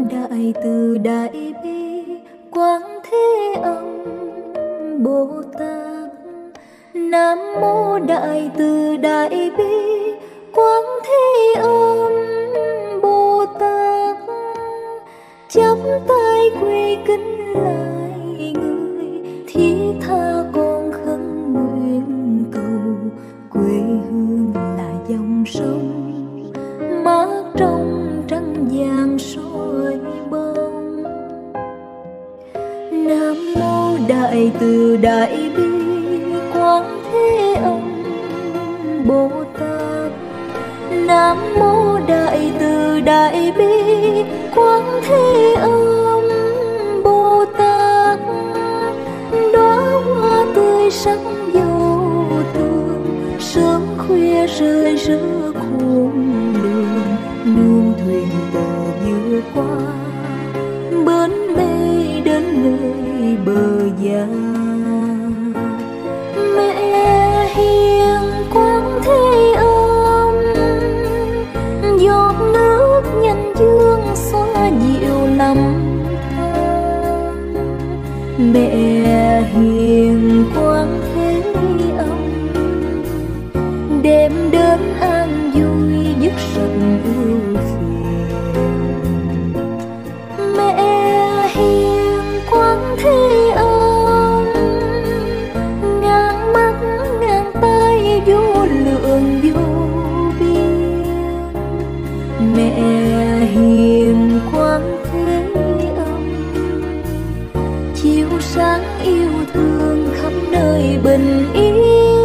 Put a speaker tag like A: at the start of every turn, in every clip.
A: Đại từ đại bi quán thế âm Bồ Tát. Nam mô Đại từ đại bi quán thế âm Bồ Tát. Chắp tay quy kính lại người, thiết tha con khấn nguyện cầu. Quê hương là dòng sông mát trong trăng vàng soi bóng. Nam mô Đại từ đại bi quán thế âm Bồ Tát. Nam mô Đại từ đại bi quán thế âm Bồ Tát. Đóa hoa tươi sắc vô thường, sớm khuya rơi rỡ khôn lường. Nương thuyền bờ vượt qua bến mê đến nơi bờ già. Mẹ hiền quán thế âm, giọt nước nhanh dương xóa dịu lầm than. Mẹ hiền quán thế âm, đem đến an vui dứt sạch ưu phiền. Mẹ hiền quán thế âm, ngàn mắt ngàn tay vô lượng vô biên. Mẹ hiền quán thế âm, chiếu sáng yêu thương khắp nơi bình yên.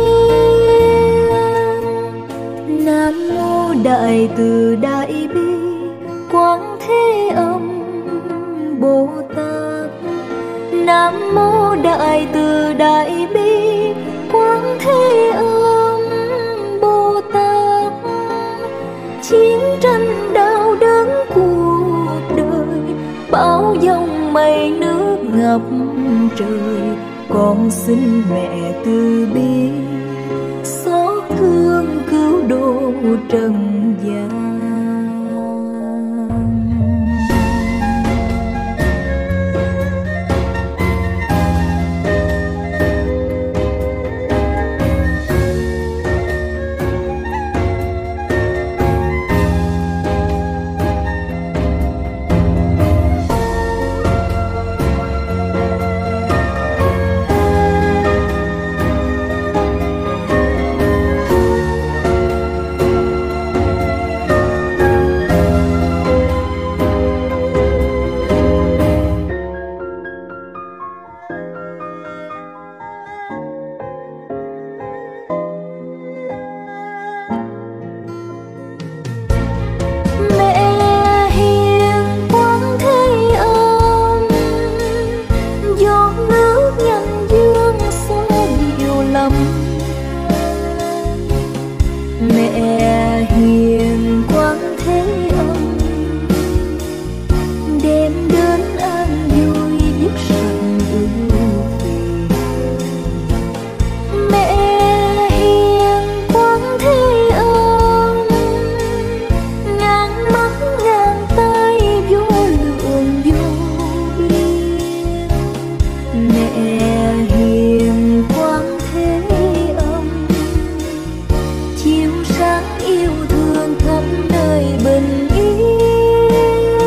A: Nam mô Đại từ đại bi quán thế âm Bồ Tát. Nam mô Đại từ đại bi quán thế âm Bồ Tát. Chiến tranh đau đớn cuộc đời, bão giông mây nước ngập trời. Con xin mẹ từ bi xót thương cứu độ trần gian. Mẹ hiền quán thế âm, đem đến an vui dứt sạch ưu phiền. Mẹ hiền quán thế âm, ngàn mắt ngàn tay vô lượng vô biên. Mẹ hiền quán thế âm, chiếu sáng yêu thương khắp nơi bình yên.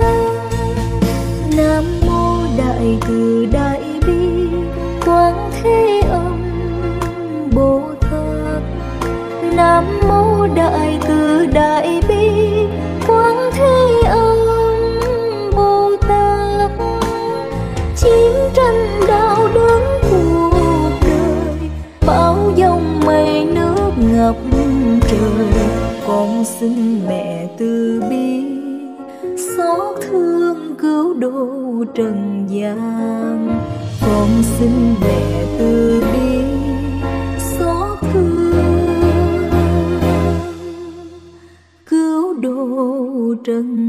A: Nam mô Đại từ đại bi quán thế âm Bồ Tát. Nam mô Đại từ đại bi quán thế âm Bồ Tát. Chiến tranh đau đớn cuộc đời, bão giông mây nước ngập trời. Con xin mẹ từ bi xót thương cứu độ trần gian. Con xin mẹ từ bi xót thương cứu độ trần